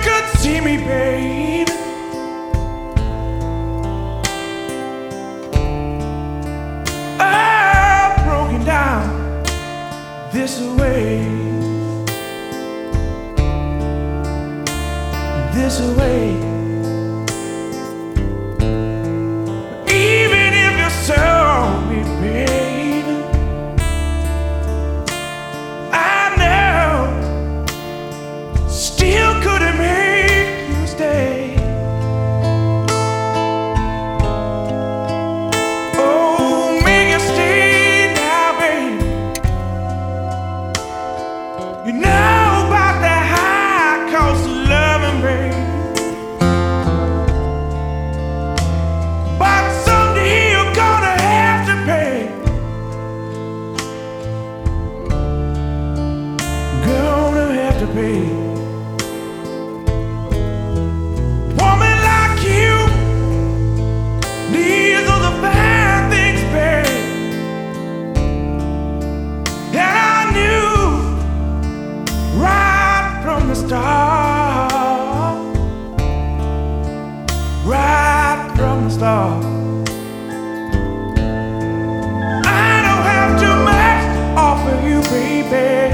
could see me, babe, I'm broken down this way, this way. Even if you saw me, babe, I know still couldn't make you stay. Oh, make you stay now, babe. You know about the high cost of loving, babe. But someday you're gonna have to pay. Gonna have to pay. Woman like you, these are the bad things, babe. And I knew right from the start, right from the start. I don't have too much to offer you, baby.